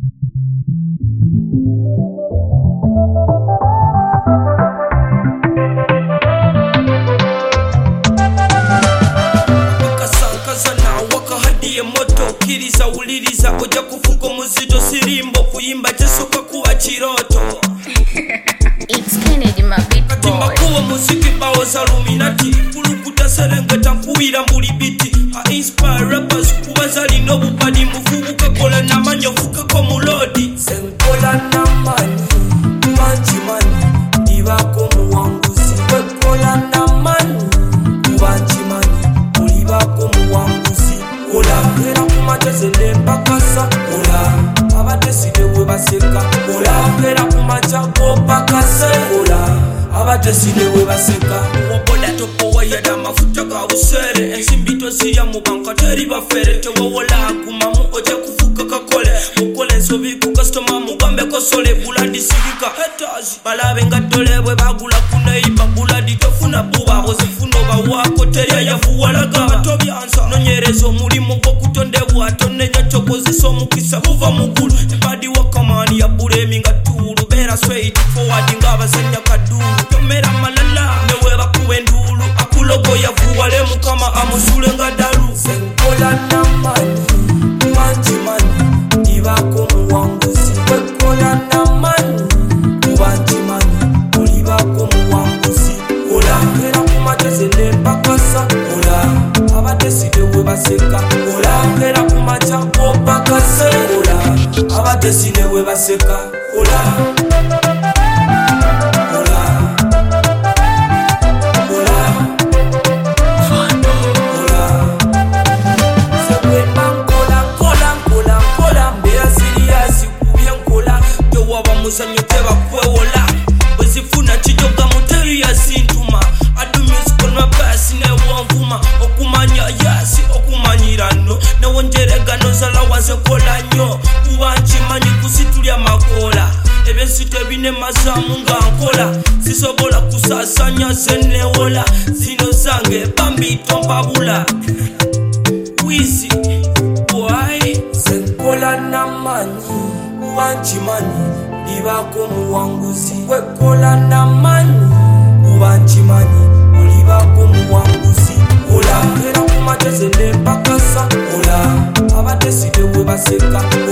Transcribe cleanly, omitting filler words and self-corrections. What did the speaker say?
Kiriza uliriza oja kufuko muzito sirimbo kuyimba tesoka kuwa chiroto. It's Kennedy my beat boy. Katimba kuwa muziki baoza luminati kulukuta serengeta nkuwira mbuli biti. I inspire rappers kubazali nobupadi mufubuka kola na manyo fukako mulodi. Senkola na mani, kubanji mani, ndibako muwanguzi. Wekola na mani, kubanji mani, mulibako muwanguzi. Ola, era kumatezele bakasa. Ola, abateside we baseka. Ola, era kumachako bakase. Ola, abateside we baseka. Waboda topo wayada mafuta ga usere. Ensimbito siya mubanka teri bafere. Tewawola kumamu oja kufuka kakole. Mukole nsobiku customer mugambe kosole. Buladi sirika haters balabe nga tolebwe bagula kuneiba. Buladi tofuna buba ozifuno bawako teria yafuwalaga. Tobi ansa nonyerezo mulimo kwa kutondebwa. Tonenya chokozisa omukisa buva mugulu. Ebadi wakamani ya buremi nga tulu. Bera straight forward nga basenya kadulu. Tomera malala newe bakuwe ndulu. Akulogo yavuwale mukama amusule nga dalu. Senkola na mani, kubanji mani, ndibako muwanguzi. Wekola na mani, kubanji mani, mulibako muwanguzi. Ola, era kumatezele bakasa. Ola, abateside we baseka. Ola, era kumachako bakase. Ola, abateside we baseka. Ola. Muzanyo teba kwewola wezifuna chijoga muteri ya sintuma. Adu music on my bass ne wanvuma. Okumanya yasi okumanyira no. Ne wonjerega nozala wanze kola nyo. Ubanchi manyi kusitulia makola. Ebe site bine mazamu nga nkola. Sisobola kusasanya senewola. Zino zange bambi tompabula. Wizi boy. Senkola na mani, kubanji mani, ndibako muwanguzi. Wekola na mani, kubanji mani, mulibako muwanguzi. Ola, era kumatezele bakasa. Ola, abateside we baseka.